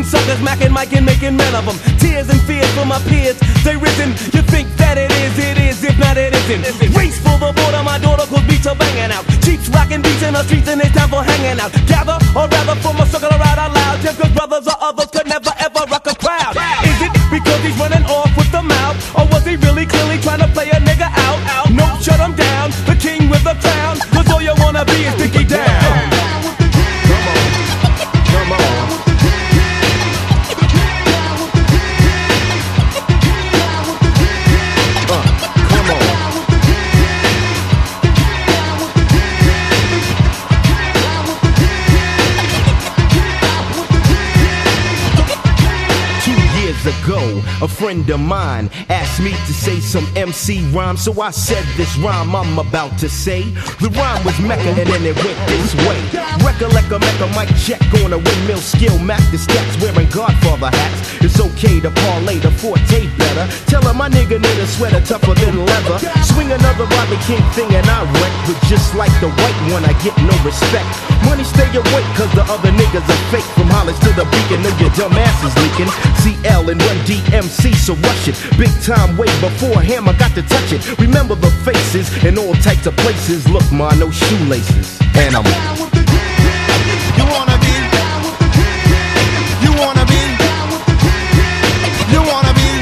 Shooting suckers, macking, micing, making men of them. Tears and fears for my peers, they risen. You think that it is, if not it isn't. Race for the border, my daughter cause beats are banging out. Cheats rocking beats in the streets and it's time for hanging out. Gather, or rather form a circle around out loud. Just cause brothers or others could never ever rock a crowd. Is it because he's running off with the mouth? Or was he really clearly trying to play a nigga out? No, shut him down, the king with the crown. Cause all you wanna be is Dickie down. Come on. Ago, a friend of mine asked me to say some MC rhyme, so I said this rhyme I'm about to say. The rhyme was Mecca and then it went this way. Recollect a Mecca mic check on a windmill skill, Mac the stats wearing Godfather hats. It's okay to parlay the forte better. Tell her my nigga need a sweater tougher than leather. Swing another Rodney King thing and I wreck, but just like the white one I get no respect. Money stay awake cause the other niggas are fake. From Hollis to the beacon of your dumb asses leaking. CL and Run DMC, so rush it. Big time way before Hammer got to touch it. Remember the faces in all types of places. Look, ma, no shoelaces. And I'm you wanna be, you wanna be, you wanna be,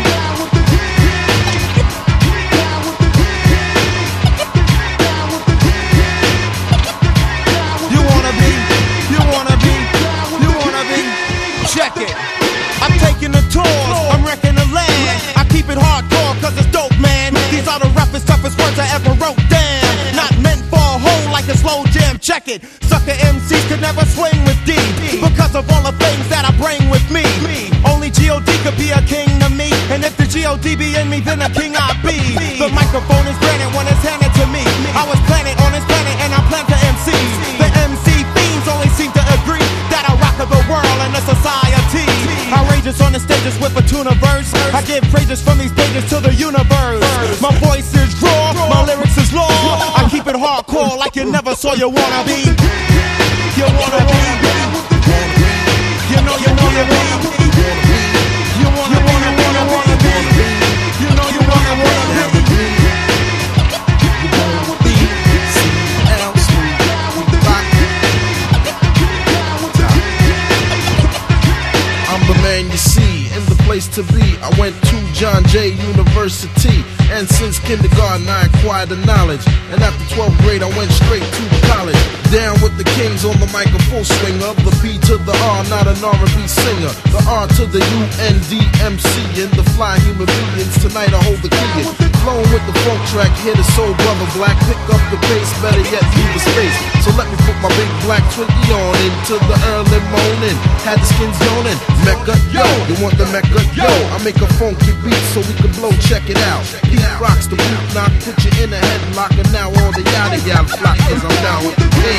you wanna be, you wanna be, you wanna be. Check it. I'm taking the tours, I'm wrecking the land. I keep it hardcore cause it's dope, man. These are the roughest, toughest words I ever wrote down. Not meant for a hole like a slow jam, check it. Sucker MCs could never swing with D because of all the things that I bring with me. Only G.O.D. could be a king to me, and if the G.O.D. be in me, then a king I be. The microphone is granted when it's handed to me. I was planted on this planet and I plan to MC. The MC fiends only seem to agree that I rock the world and the society. Outrageous on the stages with a tuna verse. I give praises from these pages to the universe. My voice is raw, my lyrics is law. I keep it hardcore like you never saw you wanna be. You wanna be. You know you wanna be. You wanna be. You know you wanna be. I'm the man you see, in the place to be. I went to John Jay University, and since kindergarten I acquired the knowledge. And after 12th grade I went straight to college. Down with the kings on the mic, a full swinger. The P to the R, not an R&B singer. The R to the UNDMC, and the fly human beings. Tonight I hold the key in. Flowing with the funk track, hit a soul brother black. Pick up the pace, better yet leave the space. So let me put my big black Twinkie on into the early morning. Had the skins yawning. Mecca, yo, you want the Mecca, yo? I make a funky beat so we can blow, check it out. Pete rocks the boot knock, put you in a headlock, and now all the yada yada flock, cause I'm down with the kings.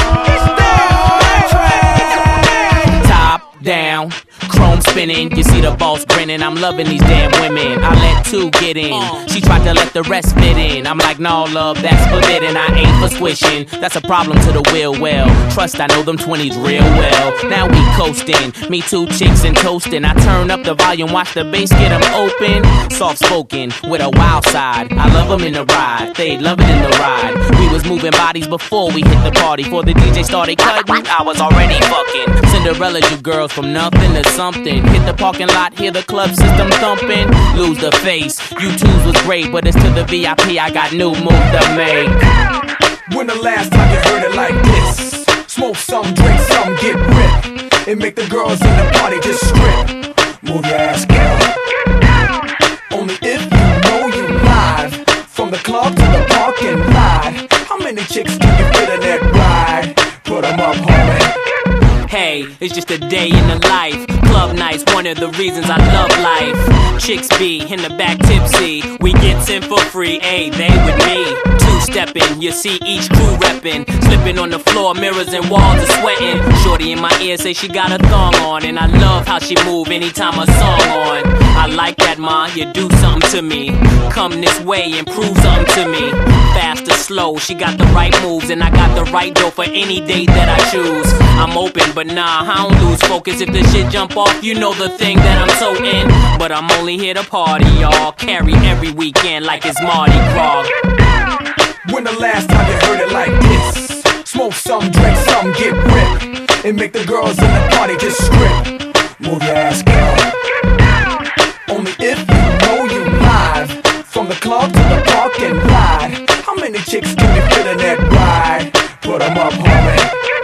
You see the boss grinning. I'm loving these damn women. I let two get in. She tried to let the rest fit in. I'm like, no, love, that's forbidden. I ain't for squishing. That's a problem to the will. Well, trust, I know them 20s real well. Now we coasting. Me two chicks and toasting. I turn up the volume, watch the bass get them open. Soft spoken with a wild side. I love them in the ride. They love it in the ride. We was moving bodies before we hit the party. Before the DJ started cutting, I was already fucking. Cinderella, you girls from nothing to something. Hit the parking lot, hear the club system thumping. Lose the face. You twos was great, but it's to the VIP. I got new move to make. When the last time you heard it like this? Smoke some, drink some, get ripped. And make the girls in the party just strip. Move your ass, girl. Only if you know you live. From the club to the parking lot. How many chicks can you fit in that ride? Put them up, homie. Hey, it's just a day in the life. Club nights, one of the reasons I love life. Chicks be in the back tipsy. We get in for free, ayy, they with me. Two-stepping, you see each crew reppin'. Slipping on the floor, mirrors and walls are sweating. Shorty in my ear say she got a thong on. And I love how she move anytime a song on. I like that, ma, you do something to me. Come this way and prove something to me. Fast or slow, she got the right moves. And I got the right dough for any date that I choose. I'm open, but nah, I don't lose focus. If the shit jump off, you know the thing that I'm so in. But I'm only here to party, y'all. Carry every weekend like it's Mardi Gras. When the last time you heard it like this? Smoke some, drink some, get ripped. And make the girls in the party just strip. Move your ass, girl. Only if you know you live. From the club to the parking lot. How many chicks can you fit in that ride? Put them up, homie.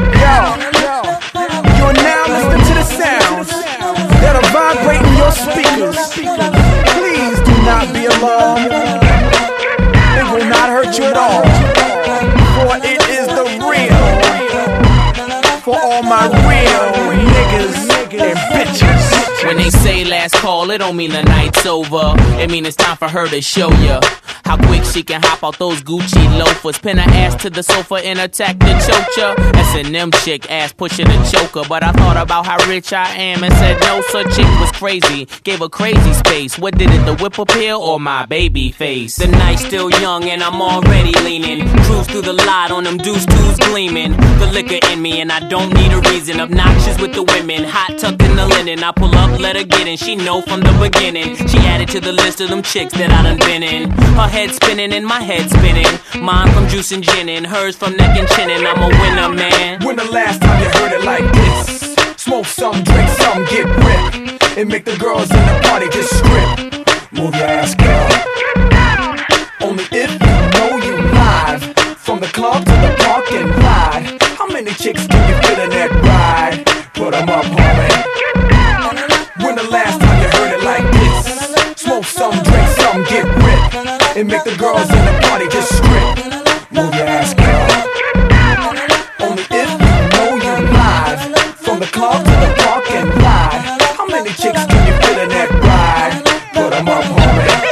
Yo, you're now listening to the sounds that are vibrating your speakers. Please do not be alarmed. It will not hurt you at all. For it is the real. For all my real niggas and bitches. When they say last call, it don't mean the night's over. It mean it's time for her to show ya how quick she can hop out those Gucci loafers. Pin her ass to the sofa and attack the choker. S&M chick, ass pushing the choker. But I thought about how rich I am and said no, such chick was crazy. Gave her crazy space. What did it, the whip appeal or my baby face? The night's still young and I'm already leaning. Cruise through the lot on them deuce twos gleaming. The liquor in me and I don't need a reason. Obnoxious with the women, hot tucked in the linen. I pull up, let her get in, she know from the beginning. She added to the list of them chicks that I done been in. Her head spinning and my head spinning. Mine from juice and gin and hers from neck and chin. And I'm a winner, man. When the last time you heard it like this? Smoke some, drink some, get ripped. And make the girls in the party just strip. Move your ass, girl. Only if you know you live. From the club to the parking lot. How many chicks can you fit in that ride? Put them up, homie. When the last time you heard it like this? Smoke some, drink some, get ripped. And make the girls in the party just strip. Move your ass, girl. Only if you know you live. From the club to the parking lot. How many chicks can you fit in that ride? Put them up, homie.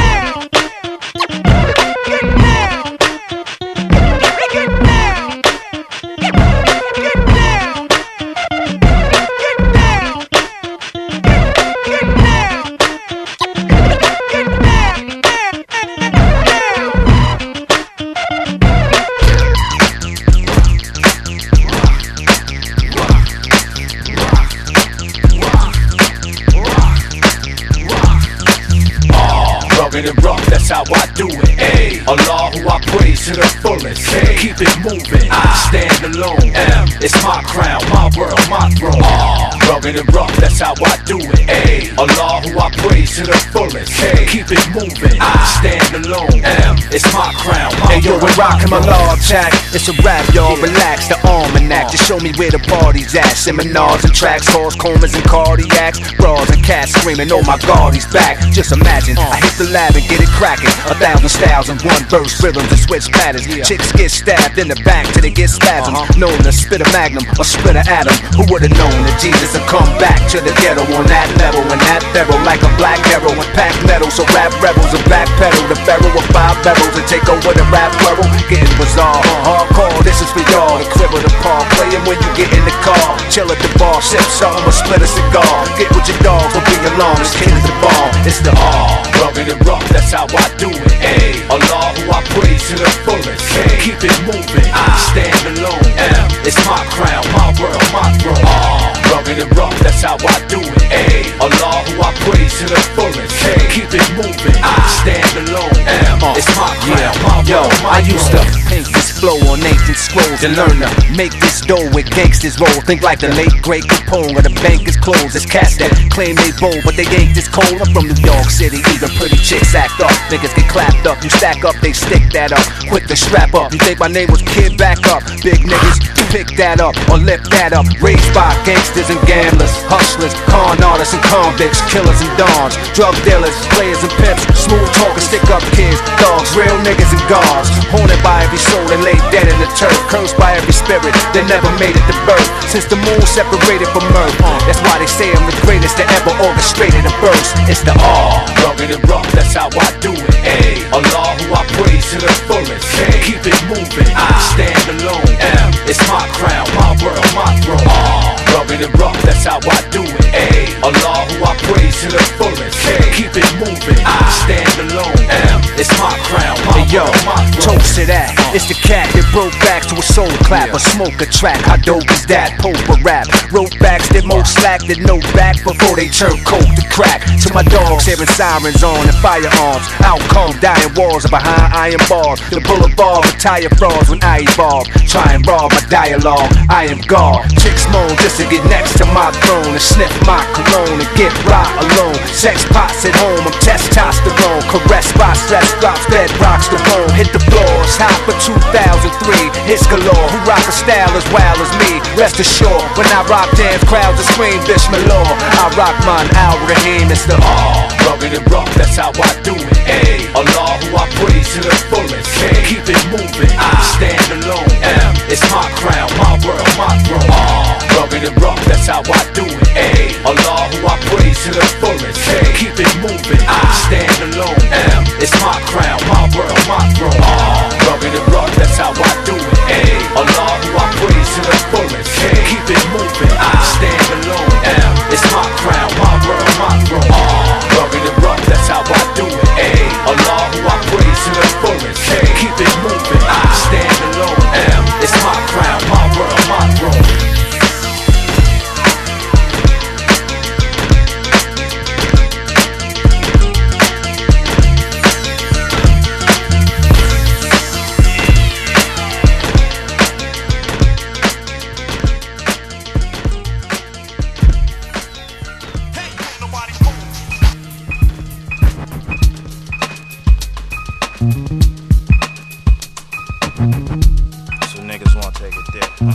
And rough, that's how I do it. Ay. Allah who I praise to the fullest. Ay. Keep it moving, stand alone. It's my crown, my world, my throne. Rugged and rough, that's how I do it. Ay. Allah who I praise to the fullest. Ay. Keep it moving, stand alone. It's my crown, my yo, we're rocking my law jack. It's a rap, y'all. Relax, the almanac. Just show me where the party's at. Seminars and tracks, halls, comas and cardiacs. Bras and cats screaming, oh my God, he's back. Just imagine, I hit the lab and get it cracking. 1,000 styles in one verse, rhythms and switch patterns. Chicks get stabbed in the back till they get spasms. Known to spit a magnum or split an atom. Who would've known that Jesus would come back to the ghetto on that level? And that barrel like a black arrow and pack metal So rap rebels and backpedal the barrel of 5 barrels and take over the rap world. Getting bizarre, hardcore, this is for y'all. The crib of the park, playing when you get in the car. Chill at the bar, sip something or split a cigar. Get with your dogs, don't be alone, it's King of the Bar. It's the rugged and rough, that's how I do it. Ay, Allah who I praise to the fullest. Ay, keep it moving, I stand alone. It's my crown, my world, my throne. Rugged and rough, that's how I do it. Ay, Allah who I praise to the fullest. Ay, keep it moving, I stand alone. It's my crown, my world, my throne. I used to paint this flow on ancient scrolls and learn to make this dough with gangsters roll. Think like the late great Capone or the bank is closed. It's cats that claim they bold, but they ain't this cold. I'm from New York City, even pretty chicks act up. Niggas get clapped up, you stack up, they stick that up. Quick to strap up, you think my name was Kid, back up. Big niggas, pick that up or lift that up. Raised by gangsters and gamblers, hustlers, con artists and convicts, killers and dons, drug dealers, players and pimps, smooth talkers, stick up kids, dogs, real niggas and guards. Haunted by every soul that lay dead in the turf, cursed by every spirit that never made it to birth. Since the moon separated from Earth, that's why they say I'm the greatest that ever orchestrated a burst. It's the rugged and rough, that's how I do it. Ay, Allah who I praise to the fullest. Ay, keep it moving, I stand alone. It's my crown, my world, my throne. Rugged and rough, that's how I do it. Ay, Allah who I praise to the fullest. Ay, keep it moving, I stand alone. It's my crown, my world, my throne. Toast to that, it's the cat that broke back to a soul clap, a smoke a track. How dope is that? Pope a rap, wrote backs that most slack that no back before they turn coke to crack. To my dogs, hearing sirens on and firearms. Out come dying walls are behind iron bars. The boulevard retire frauds when I evolve. Try and rob my dialogue, I am God. Chicks moan just to get next to my throne and sniff my cologne and get right alone. Sex pots at home, I'm testosterone. Caressed by stress drops, bed rocks the bone. Hit the floors, hot for 2003. Hits galore, who rock a style as wild as me. Rest assured, when I rock dance, crowds will scream Bismillah. I rock mine, Al Rahim, it's the rugged and rough, that's how I do it. Ay, Allah who I praise to the fullest. Ay, keep it moving, I stand alone. It's my crown, my world, my throne. Rugged and rough, that's how I do it. Ay, Allah who I praise to the fullest. Ay, keep it moving, I stand alone. It's my crown, my world, my throne. Rugged and rough, that's how I do it. Ay, Allah who I praise to the fullest. Ay, keep it moving, I stand alone. It's my crown, my world, my throne. Rugged and rough, that's how I do it. Ay, Allah who I praise to the fullest. Ay, keep it moving, I stand alone. It's my crown, my world, my throne. So niggas wanna take a dip, huh?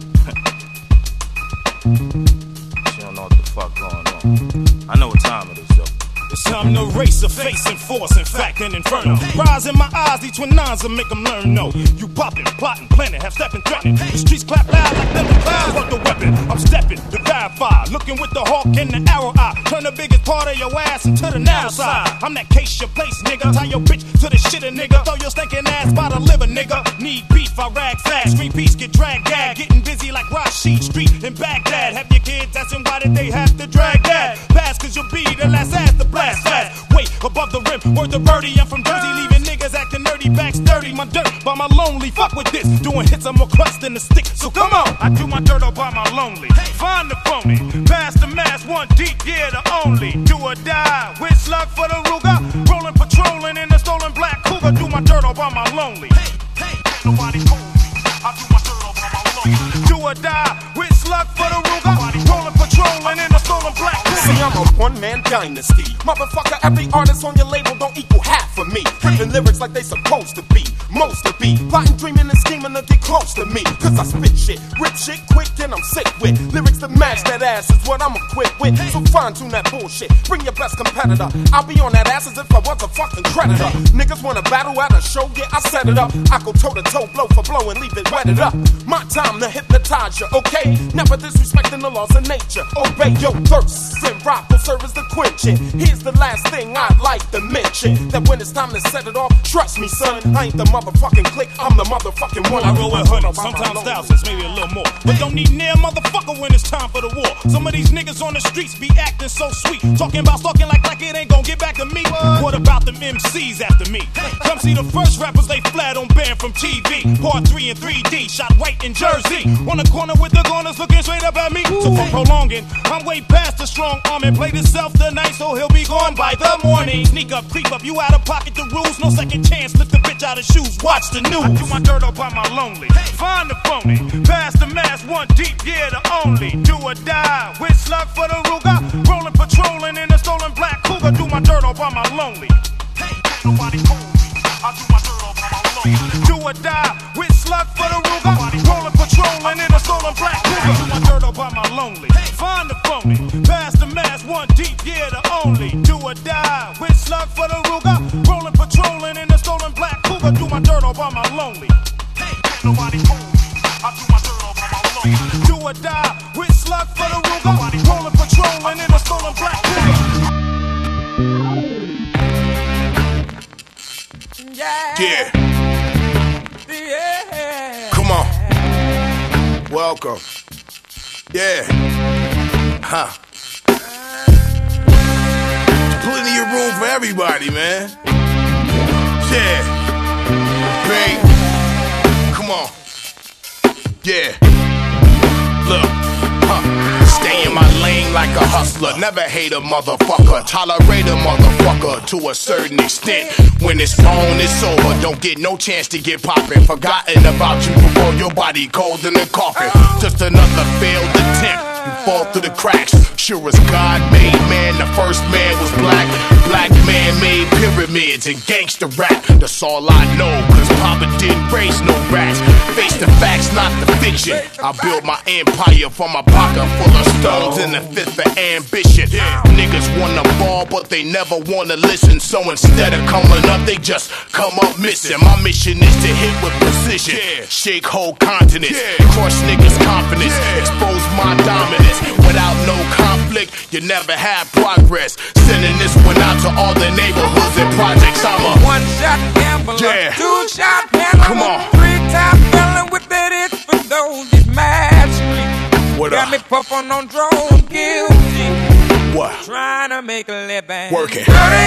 She don't know what the fuck going on. I know what time it is though. It's time to race a face and force, in fact, an inferno. Rise in my eyes, each one nines will make them learn, no. You poppin', plotting, planning, have stepping, threatening. The streets clap loud like thunder clouds, work the weapon. I'm stepping, the fire, looking with the hawk and the arrow eye. Turn the biggest part of your ass into the narrow side. I'm that case your place, nigga. Tie your bitch to the shitter, nigga. Throw your stinking ass by the liver, nigga. Need beef, I rag fast. Greenpeace get dragged, gag. Getting busy like Rashid Street in Baghdad. Have your kids asking why did they have to drag that? Pass cause you'll be the last ass to blast fast. Wait, above the rim, word to birdie. I'm from Jersey, leaving niggas acting nerdy, back sturdy. My dirt by my lonely, fuck with this. Doing hits, I'm more crust than the stick. So come on, I do my dirt all by my lonely. Find the phony, pass the mass, one deep, yeah, the only. Do or die, with slug for the Ruger. Rolling, patrolling in the stolen black Cougar. Do my dirt all by my lonely. Hey, nobody move me. I do my dirt all by my lonely. Do or die, with slug for the Ruger. Rolling, patrolling in the stolen black Cougar. See, I'm a one-man dynasty. Motherfucker, every artist on your label don't equal half of me. Ripping lyrics like they supposed to be, most to be. Plotting, dreaming, and scheming to get close to me. Cause I spit shit, rip shit quick, and I'm sick with lyrics that match that ass is what I'm equipped with. So fine-tune that bullshit, bring your best competitor. I'll be on that ass as if I was a fucking creditor. Niggas wanna battle at a show, yeah, I set it up. I go toe-to-toe, blow for blow, and leave it wetted up. My time to hypnotize you, okay? Never disrespecting the laws of nature. Obey your thirst, and rock will serve as the queen. quenching. Here's the last thing I'd like to mention, that when it's time to set it off, trust me son, I ain't the motherfucking click, I'm the motherfucking one. I roll with hundreds, sometimes thousands, maybe a little more, but don't need near motherfucker when it's time for the war. Some of these niggas on the streets be acting so sweet, talking about stalking like it ain't gon' get back to me. What about them MCs after me? Come see the first rappers they flat on banned from TV. Part 3 in 3D, shot right in Jersey, on the corner with the gunners looking straight up at me. So for prolonging, I'm way past the strong arm and played himself tonight, so he'll be gone by the morning. Sneak up, creep up, you out of pocket, the rules, no second chance, lift the bitch out of shoes, watch the news. I do my dirt up on my lonely, find the phony, pass the mask, one deep, yeah, the only. Do or die, with slug for the Ruger, rolling, patrolling in a stolen black Cougar. Do my dirt up on my lonely. Hey, nobody hold me, I do my dirt up on my lonely. Do or die, with slug for the Ruger, rolling, patrolling in a stolen black Cougar. Do my dirt up on my lonely, find the phony, pass the mask, one deep, yeah, the only. Do or die, with slug for the Ruger, rolling, patrolling in a stolen black Cougar. Do my dirt up on my lonely. Hey, nobody hold me, I do my dirt up on my lonely. Do or die, with slug for the Ruger, rolling, patrolling in a stolen black Cougar. Yeah. Come on. Welcome. Yeah. Huh. Plenty of room for everybody, man. Yeah. Bang. Come on. Yeah. Look. Stay in my lane like a hustler. Never hate a motherfucker. Tolerate a motherfucker to a certain extent. When it's on, it's over. Don't get no chance to get poppin'. Forgotten about you before your body cold in the coffin. Just another failed attempt. You fall through the cracks. Sure as God made man, the first man was black. Black man made pyramids and gangster rap. That's all I know, cause Papa didn't raise no rats. Face the facts, not the fiction. I built my empire from a pocket full of stones and a fifth of ambition. Niggas wanna ball, but they never wanna listen. So instead of coming up, they just come up missing. My mission is to hit with precision, shake whole continents, crush niggas' confidence, expose my dominance. Without no conflict, you never have progress. Sending this one out to all the neighborhoods and projects. I'm a one-shot gambler, two-shot handler, come on, three-time felon with that itch for those that's mad street. What got up? me puffin' on drone, guilty. What? Trying to make a living. Working. 38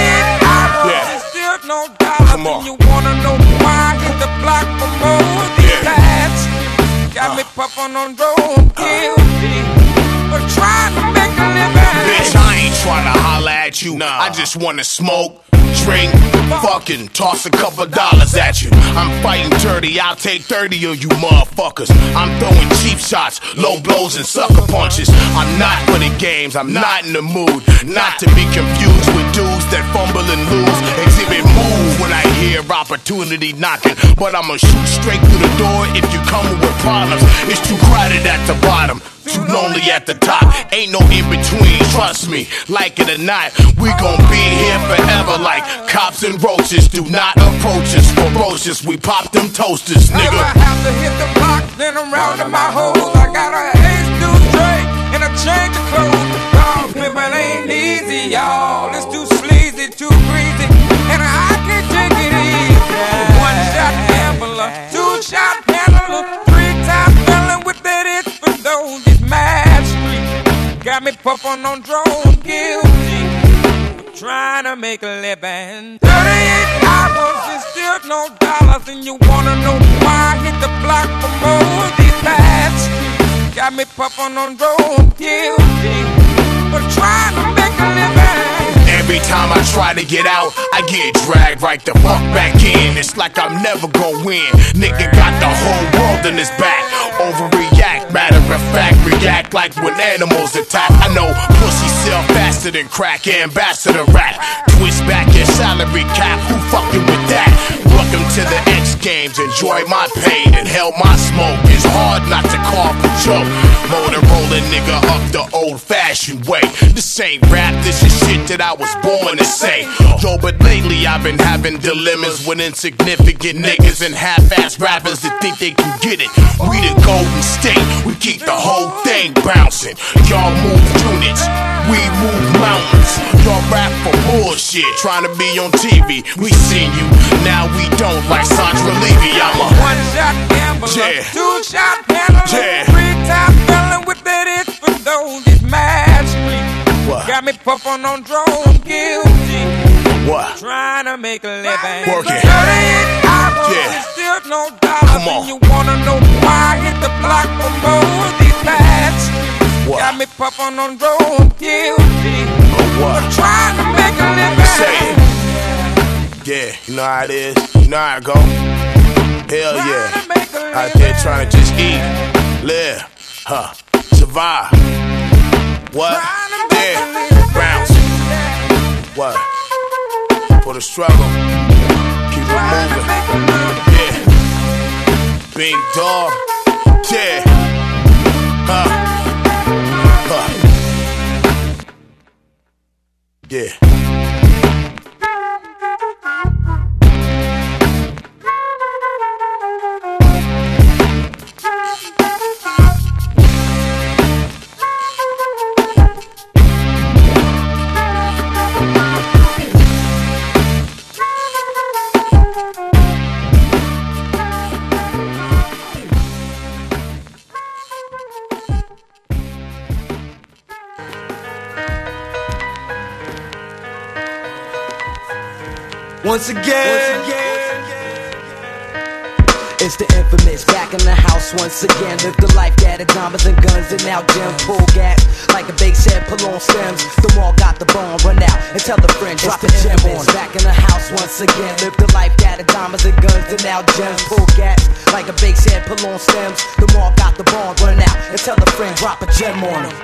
hours, and still no dollars. Come on. And you wanna know why I hit the block for more? These bad streets got me puffin' on drone, guilty. But trying to make a living. Bitch, I ain't trying to holler at you. I just wanna smoke, drink, fucking toss a couple dollars at you. I'm fighting dirty, I'll take 30 of you motherfuckers. I'm throwing cheap shots, low blows and sucker punches. I'm not for the games, I'm not in the mood. Not to be confused with dudes that fumble and lose. Exhibit move when I hear opportunity knocking. But I'ma shoot straight through the door if you come with problems. It's too crowded at the bottom, too lonely at the top. Ain't no in between, trust me, like it or not. We gon' be here forever like cops and roaches. Do not approach us, ferocious. We pop them toasters, nigga. If I have to hit the block, then I'm rounding my hoes. I got a ace to drink and a change of clothes. Dog pimpin' ain't easy, y'all. It's too sleazy, too greasy, and I can't take it easy. One-shot gambler, two-shot handler, three-time felon with that itch for those that's mad street. Got me puffin' on drone, guilty. Trying to make a living. 38 hours and still no dollars. And you wanna know why I hit the block for more? These bad streets got me puffin' on drone, guilty. But trying to make a living. Every time I try to get out, I get dragged right the fuck back in. It's like I'm never gonna win. Nigga got the whole world in his back. Overreact, matter of fact, react like when animals attack. I know pussy sell faster than crack, ambassador rap. Twist back your salary cap, who fucking with that? Welcome to the X Games, enjoy my pain, inhale my smoke. It's hard not to cough and choke. Motor rolling a nigga up the old-fashioned way. This ain't rap, this is shit that I was born to say. Yo, but lately I've been having dilemmas with insignificant niggas and half-ass rappers that think they can get it. We the Golden State, we keep the whole thing bouncing. Y'all move units, we move mountains. Y'all rap for bullshit, trying to be on TV. We seen you, now we don't, like Sandra Levy. I'm a one-shot gambler, two-shot handler, three-time felon with that itch for those that match me. Got me puffin' on drone, guilty. What? Trying to make a living. Working. 38 hours, there's still no dollars. Come on. And you wanna know why I hit the block for more these match me. Got me puffin' on drone, guilty. What? Trying to make a living. Say it. Yeah, you know how it is. You know how it go. Hell yeah. Out there trying to just eat, live, survive. What? Yeah, bounce. What? For the struggle, keep it moving. Yeah. Big dog. Yeah. Yeah. Once again, it's the infamous, back in the house once again. Live the life that had diamonds and guns and now gem pull gas. Like a bass head, pull on stems. The wall got the bone, run out and tell the friend, drop the gem on. Back in the house once again. Live the life that had diamonds and guns and now gems pull gas. Like a bass head, pull on stems. The wall got the bone, run out and tell the friend, drop a gem on him.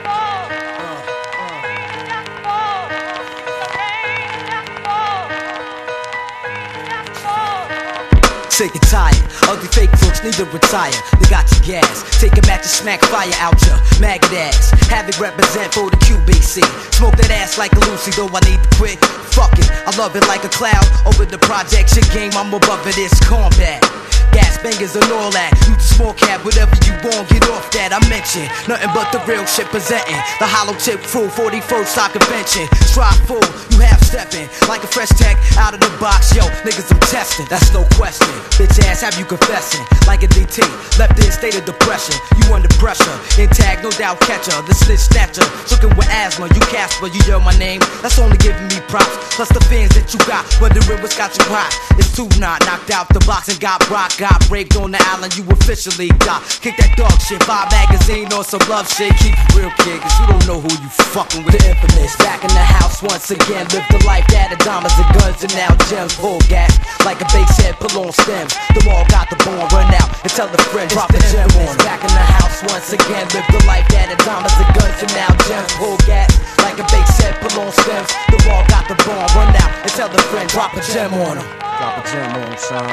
Sick and tired, ugly fake crooks need to retire. They got your gas, take a match and smack fire out your maggot ass. Have it represent for the QBC. Smoke that ass like a Lucy, though I need to quit. Fuck it, I love it like a cloud. Over the projection game, I'm above it, it's combat. Gas bangers and all that. You the small cap, whatever you want, get off that. I mention nothing but the real shit presenting. The hollow tip crew, 41st stock convention. Strive full, you half stepping like a fresh tech out of the box. Yo, niggas I'm testing, that's no question. Bitch ass have you confessing like a DT. Left in state of depression, you under pressure. Intact, no doubt catcher, the snitch snatcher. Looking with asthma, you Casper, you yell my name. That's only giving me props. Plus the fans that you got, wondering what's got you hot. It's too not knocked out the box and got rock. Got raped on the island, you officially got. Kick that dog shit, buy magazine on some love shit. Keep it real, kid, cause you don't know who you fucking with. The infamous, back in the house once again. Live the life that had diamonds and guns and now gems. Pull gas, like a bass head, pull on stems. The wall got the bone, run out and tell the friend, drop the gem on. Back in the house once again. Live the life that had diamonds and guns and now gems. Pull gas, like a bass head, pull on stems. The wall got the bone, run out and tell the friend, drop a gem on him. Drop a gem on him, son.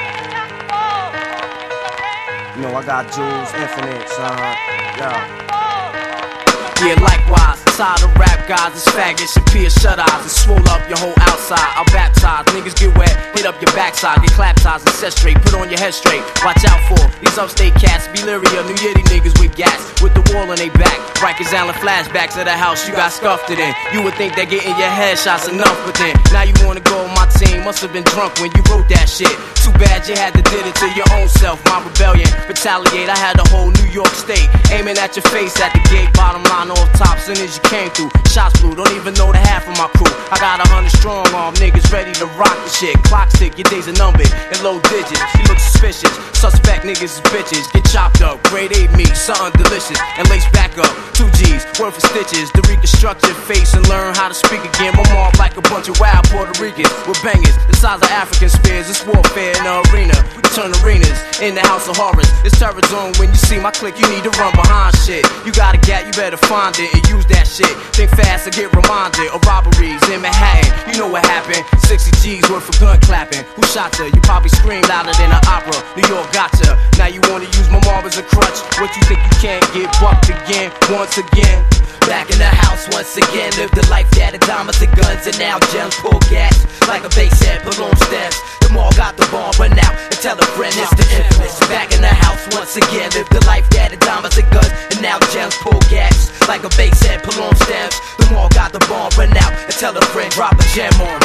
You know I got Jules Infinite, son. Yo. Yeah, likewise, side of rap guys, it's faggots, your peers shut eyes and swole up your whole outside. I'll baptize, niggas get wet, hit up your backside, get clap ties and set straight, put on your head straight. Watch out for these upstate cats, Beleria, New Yiddy niggas with gas, with the wall on they back. Rikers Island flashbacks of the house you got scuffed it in. You would think that getting your headshots enough, but then now you wanna go on my team. Must have been drunk when you wrote that shit. Too bad you had to did it to your own self. My rebellion, retaliate, I had the whole New York state aiming at your face at the gate. Bottom line off top, soon as you came through. Shots blew, don't even know the half of my crew. I got 100 strong arm niggas ready to rock the shit. Clock tick, your days are numbered in low digits. You look suspicious, suspect niggas is bitches. Get chopped up, grade A meat, something delicious. And lace back up, 2 G's, worth of stitches. To reconstruct your face and learn how to speak again. My mom like a bunch of wild Puerto Ricans with bangers the size of African spears. It's warfare in the arena. We turn arenas in the house of horrors. It's terror zone when you see my clique. You need to run behind shit. You got a gat, you better find it and use that shit. Think fast and get reminded of robberies in Manhattan. You know what happened. happen. 60 G's worth of gun clapping. Who shot ya? You probably screamed louder than an opera. New York gotcha. Now you wanna use my mob as a crutch. What you think you can't get bucked again? Once again. Back in the house once again. Live the life that had diamonds and guns. And now gems pull gas like a bass head, balloon stems. The mall got the bomb, run out and tell a friend it's the infamous. Back in the house once again. Live the life that had diamonds and guns. And now gems pull gas like a bass head, balloon stems. The mall got the bomb, run out and tell a friend drop a gem on.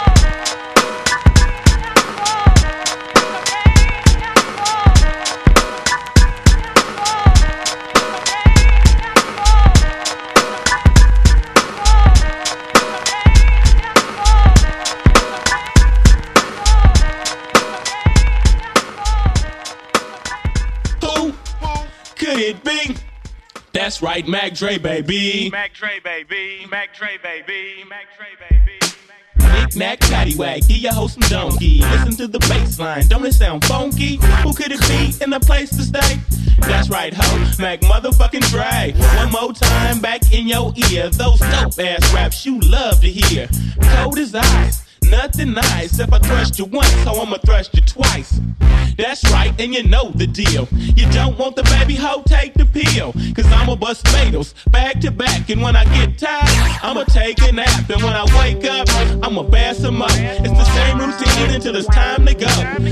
Could it be? That's right, Mac Dre, baby. Mac Dre, baby. Mac Dre, baby. Mac Dre, baby. Knick-knack, paddywhack, give your host some donkey. Listen to the bass line, don't it sound funky? Who could it be in a place to stay? That's right, ho, Mac motherfucking Dre. One more time back in your ear. Those dope-ass raps you love to hear. Cold as ice. Nothing nice if I thrust you once, so I'ma thrust you twice. That's right, and you know the deal. You don't want the baby hoe, take the pill. Cause I'ma bust fados back to back. And when I get tired, I'ma take a nap. And when I wake up, I'ma bass them up. It's the same routine until it's time to go.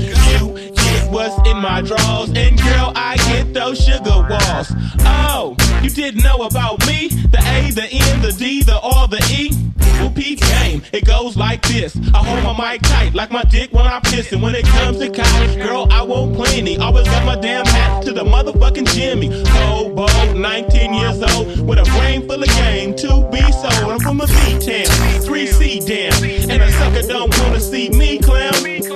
You get what's in my drawers, and girl, I get those sugar walls. Oh, you didn't know about me? The A, the N, the D, the R, the E. Well, Pete game, it goes like this. I hold my mic tight like my dick when I piss. And when it comes to cock, girl, I won't plenty. Always got my damn hat to the motherfucking Jimmy. Cold, bold, 19 years old, with a brain full of game to be sold. I'm from a B-town, 3C down, and a sucker don't wanna see me clown.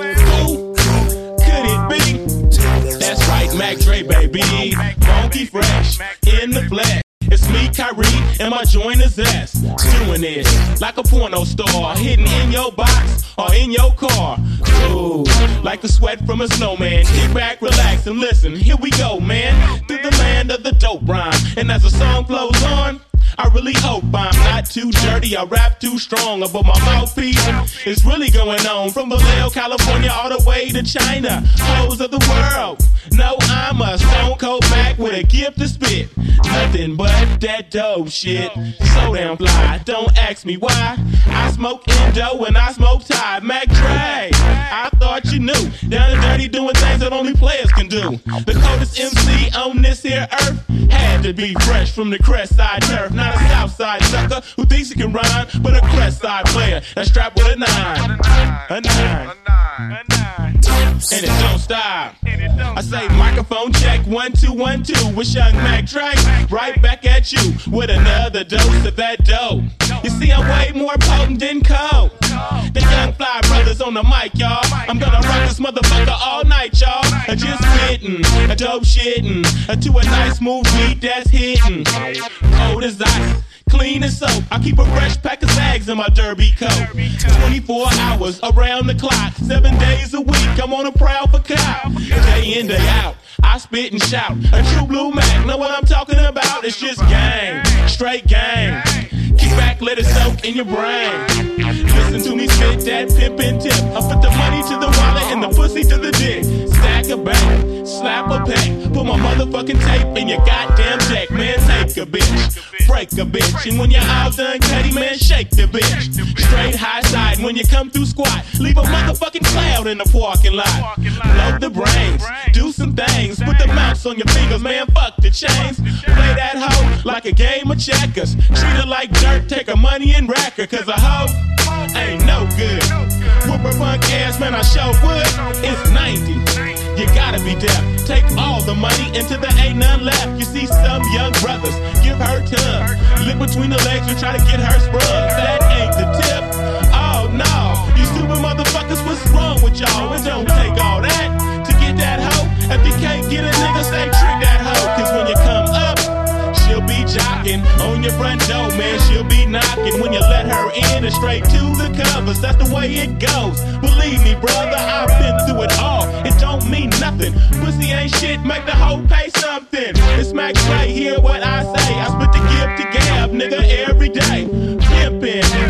Who could it be? That's right, Mac Dre, baby. Funky fresh, in the flesh. It's me, Kyrie, and my joint is ass. Doing it like a porno star, hidden in your box or in your car. Ooh, like the sweat from a snowman. Kick back, relax, and listen. Here we go, man. Through the land of the dope rhyme. And as the song flows on, I really hope I'm not too dirty. I rap too strong, but my mouthpiece is really going on. From Vallejo, California, all the way to China. Hoes of the world. No, I'm a stone cold Mac with a gift to spit. Nothing but that dope shit. So damn fly, don't ask me why. I smoke Indo and I smoke Tide. Mac Dre, I thought you knew. Down and dirty doing things that only players can do. The coldest MC on this here earth had to be fresh from the crest side turf. Not a south side sucker who thinks he can rhyme, but a crest side player that's strapped with a 9. A 9. And it don't stop. I say microphone check 1 2 1 2 with young Mac Dre. Right back at you with another dose of that dope. You see, I'm way more potent than coke. The young fly brothers on the mic, y'all. I'm gonna rock this motherfucker all night, y'all. Just spittin', a dope shittin', to a nice smooth beat that's hittin'. Cold as ice, clean as soap. I keep a fresh pack of Zags in my derby coat. 24 hours around the clock, 7 days a week. I'm on a prowl for cop. Day in, day out, I spit and shout. A true blue Mac, know what I'm talking about? It's just gang, straight gang. Kick back, let it soak in your brain. Listen to me spit that pimpin' tip. I put the money to the wallet and the pussy to the dick. Stack a bank, slap a pack. Put my motherfucking tape in your goddamn deck. Man, take a bitch, break a bitch. And when you're all done, Cuddy, man, shake the bitch. Straight high side when you come through squat. Leave a motherfucking cloud in the parking lot. Blow the brains, do some things. Put the mouse on your fingers, man, fuck the chains. Play that hoe like a game of checkers. Treat her like dirt, take her money and rack her. Cause a hoe ain't no good. Whoop her punk ass, man, I show wood. It's 90, you gotta be deaf. Take all the money until there ain't none left. You see some young brothers give her tongue, look between the legs and try to get her sprung. That ain't the tip, oh no. You stupid motherfuckers, what's wrong with y'all? It don't take all that to get that hoe. If you can't get a nigga, stay trick that hoe. Cause when you come up, she'll be jocking on your front door, man. She'll be knocking when you let her in and straight to the covers. That's the way it goes. Believe me, brother, I've been through it all. It don't mean nothing. Pussy ain't shit, make the hoe pay something. It's Mac Dre, hear what I say. I spit the gift to gab, nigga, every day. Pimpin',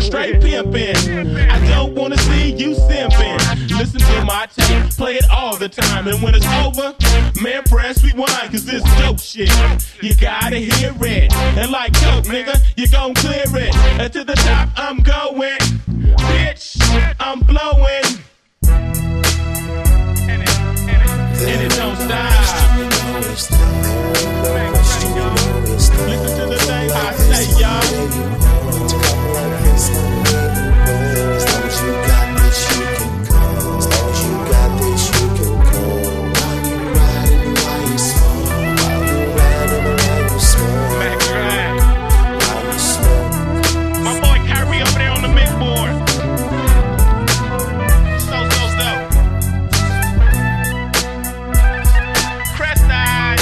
straight pimpin'. I don't wanna see you simping. Listen to my tape, play it all the time. And when it's over, man, press rewind, cause it's dope shit. You gotta hear it. And like dope, nigga, you gon' clear it. And to the top, I'm going. Bitch, I'm blowing. And it don't stop. Listen to the things I say, y'all. As long as you got this, you can go. As long as you got this, you can go. While you riding, while you smoke. While you riding, while you smoke. While you smoke. My boy Kyrie over there on the mix board. So. Crest eye.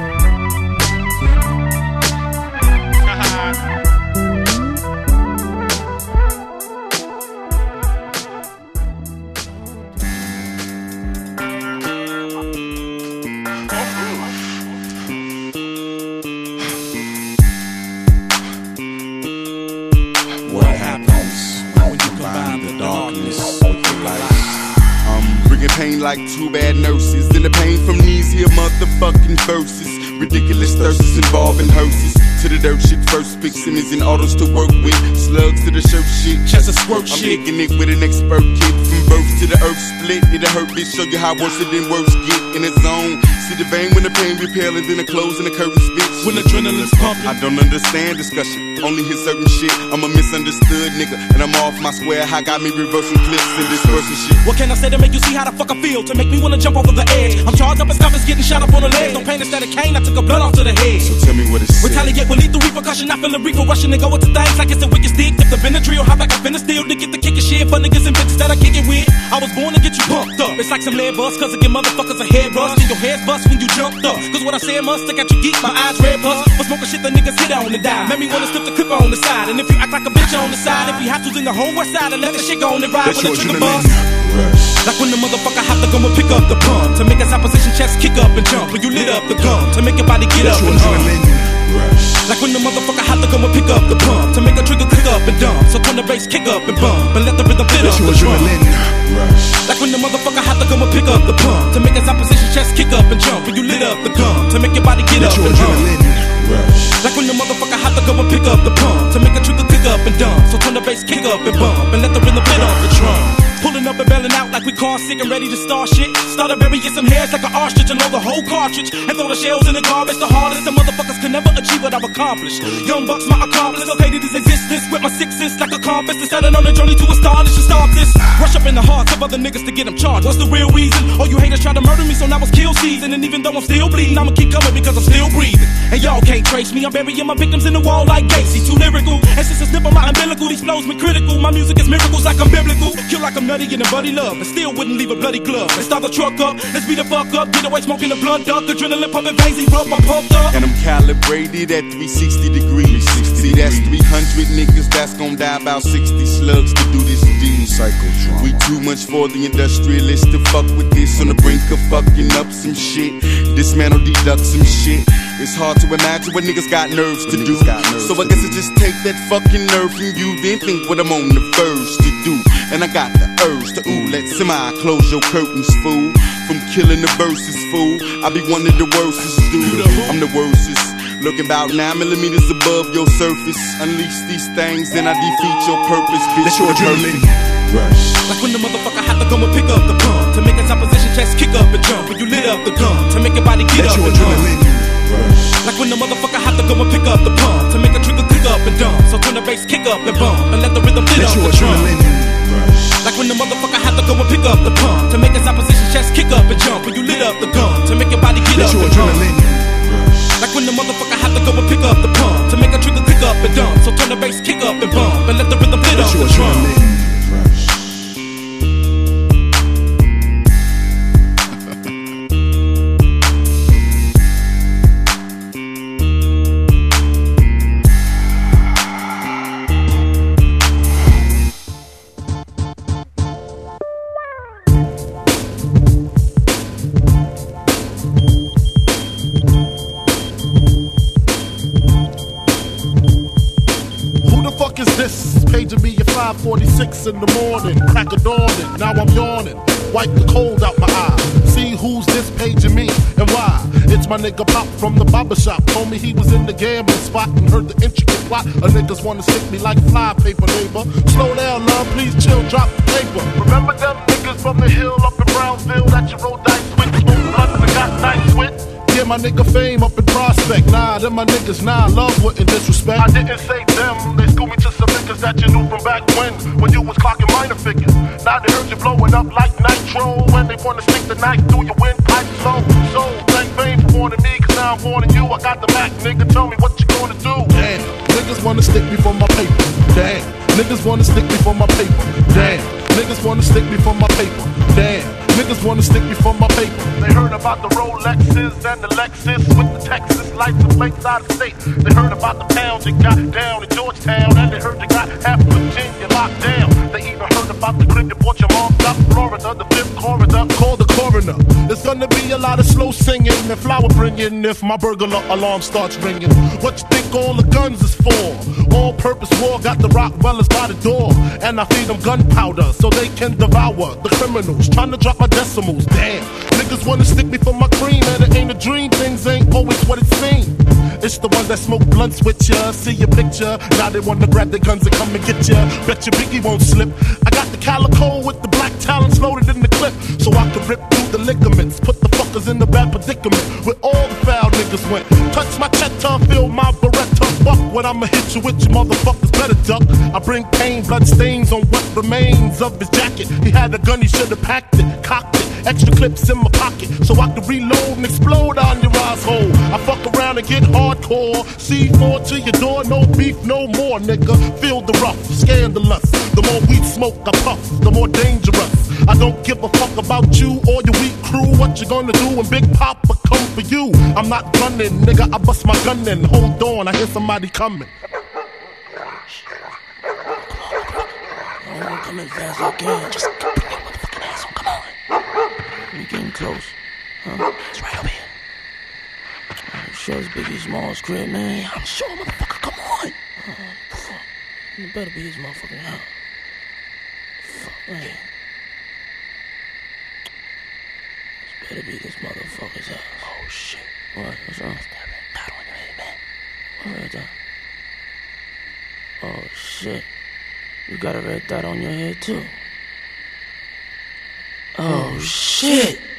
What happens when you combine the darkness with the light? I'm bringing pain like two bad nurses, and the pain from these here motherfucking verses. Ridiculous thirsts involving hearses. To the dirt shit first, pick Simmons and autos to work with. Slugs to the shirt shit, chest of squirt shit. I'm making it with an expert kid. From birth to the earth split, it'll hurt bitch. Show you how worse it than worse get in the zone. See the vein when the pain repelling, then the clothes and the curtains bitch. When adrenaline's pumping, I don't understand discussion. Only hear certain shit. I'm a misunderstood nigga, and I'm off my square. How got me reversing clips and dispersing shit. What can I say to make you see how the fuck I feel? To make me wanna jump over the edge. I'm charged up as scuffers getting shot up on the legs. No pain instead of cane, I took a blood off to the head. So tell me what it said. Retaliate with lethal repercussion. I feel a reefer rushing and go into things like it's a wicked stick. If the Benadryl, hop back up in the steel to get the kicking shit for niggas and bitches that I kick it with. I was born to get you pumped up. It's like some lead bust, cause I give motherfuckers a head rust. And your head's bust when you jumped up. Cause what I said must stick out your geek, my eyes red bust. For smoking shit the niggas hit on and die. Made me wanna slip the clip on the side. And if you act like a bitch on the side, if you have to, then the whole west side and let the shit go on and ride when the trigger bust. Like when the motherfucker have to go and pick up the pump to make his opposition chest kick up and jump. When you lit up the gun to make your body get up and like when the motherfucker have to go and pick up the pump to make a trigger click up and dump. So turn the bass kick up and bump and let the rhythm fit up the drum. Like when the motherfucker have to go and pick up the pump to make his opposition chest kick up and jump. When you lit up the gun to make your body get up and jump. Like when the motherfucker have to go and pick up the pump to make a trigger click up and dump. So turn the bass kick up and bump and let the rhythm fit up the drum. Pulling up and bailing out like we car sick and ready to start shit. Started burying some hairs like an ostrich and load the whole cartridge and throw the shells in the garbage. The hardest the motherfuckers can never achieve what I've accomplished. Young bucks, my accomplice, located his existence with my sixes like a compass. And setting on the journey to astonish and start this. Rush up in the hearts of other niggas to get them charged. What's the real reason? All you haters try to murder me, so now it's kill season. And even though I'm still bleeding, I'ma keep coming because I'm still breathing. And y'all can't trace me. I'm burying my victims in the wall like Gacy. Too lyrical. And since a snip of my umbilical, these flows me critical. My music is miracles like I'm biblical. Kill like I'm nutty and a buddy love. But still wouldn't leave a bloody glove. Let's start the truck up, let's beat the fuck up. Get away smoking the blunt duck. Adrenaline pumping veins, erupt, I'm pumped up. And I'm calibrated at 360 degrees. See, that's 300 niggas that's gon' die about 60 slugs to do this deed. We too much for the industrialists to fuck with this. On the brink of fucking up some shit. Dismantle, deduct some shit. It's hard to imagine what niggas got nerves to do. So I guess I just take that fucking nerve from you, then think what I'm on the verge to do. And I got the urge to let somebody close your curtains, fool. From killing the verses, fool, I be one of the worstest, dude. I'm the worstest. Looking about 9 millimeters above your surface. Unleash these things and I defeat your purpose, bitch. That's your adrenaline rush. Like when the motherfucker have to go and pick up the pump to make his opposition chest kick up and jump. When you lit up the gun to make your body get up and jump. Like when the motherfucker have to go and pick up the pump to make a trigger click up and dump. So turn the bass kick up and bump and let the rhythm fit up the drum. Like when the motherfucker have to go and pick up the pump to make his opposition chest kick up and jump. When you lit up the gun to make your body get up and jump. Like when the motherfucker have to go and pick up the pump to make a trigger click up and dump. So turn the bass kick up and bump and let the rhythm fit up the drum. 6 in the morning, crack of dawning, now I'm yawning. Wipe the cold out my eye. See who's this paging me and why. It's my nigga Pop from the barber shop. Told me he was in the gambling spot and heard the intricate plot. A niggas wanna stick me like fly paper, neighbor. Slow down, love, please chill, drop the paper. Remember them niggas from the hill up in Brownsville that you rolled dice with, smoked blunts and got nice with? Yeah, my nigga Fame up in Prospect. Nah, them my niggas, nah, love wouldn't disrespect. I didn't say them, they schooled me to some niggas that you knew from back when you was clocking minor figures. Now they heard you blowing up like nitro, when they wanna stick the knife through your windpipe slow. So, thank Fame for warning me, cause now I'm warning you. I got the Mac, nigga, tell me what you gonna do. Damn, niggas wanna stick me for my paper. Damn, niggas wanna stick me for my paper. Damn, niggas wanna stick me for my paper. Damn, niggas wanna stick me for my paper. They heard about the Rolexes and the Lexus with the Texas license plates out of state. They heard about the pounds you got down in Georgetown, and they heard they got half of Virginia locked down. They even heard about the clip that bought your mom up Florida, the 5th corridor. Call the coroner. There's gonna be a lot of slow singing and flower bringing if my burglar alarm starts ringing. What you think all the guns is for? All-purpose war got the Rockwellers by the door, and I feed them gunpowder so they can devour the criminals trying to drop my decimals. Damn, niggas wanna stick me for my cream, and it ain't a dream. Things ain't always what it seems. It's the ones that smoke blunts with ya, see your picture. Now they wanna grab their guns and come and get ya. Bet your Biggie won't slip. I got the calico with the black talons loaded in the clip, so I can rip through the ligaments. Put the fuckers in the bad predicament where all the foul niggas went. Touch my cheddar, feel my Beretta. Fuck what I'ma hit you with, you motherfuckers better duck. I bring pain, blood stains on what remains of his jacket. He had a gun, he should've packed it, cocked it. Extra clips in my pocket, so I can reload and explode on your asshole. I fuck around and get hardcore. C4 to your door, no beef, no more, nigga. Feel the rough, scandalous. The more weed smoke I puff, the more dangerous. I don't give a fuck about you or your weak crew. What you gonna do when Big Papa come for you? I'm not gunning, nigga, I bust my gun in. Hold on, I hear somebody coming. I'm coming fast as I can. Just bring that motherfucking ass on, come on. We getting close. Huh? It's right over here. I'm sure it's Biggie Smalls' crib, man. Yeah, I'm sure, motherfucker, come on. It better be his motherfucking house. Fuck, man. This better be this motherfucker's house. Oh, shit. What? What's wrong? That red dot on your head, man. What red dot? Oh, shit. You got a red dot on your head, too. Oh, shit.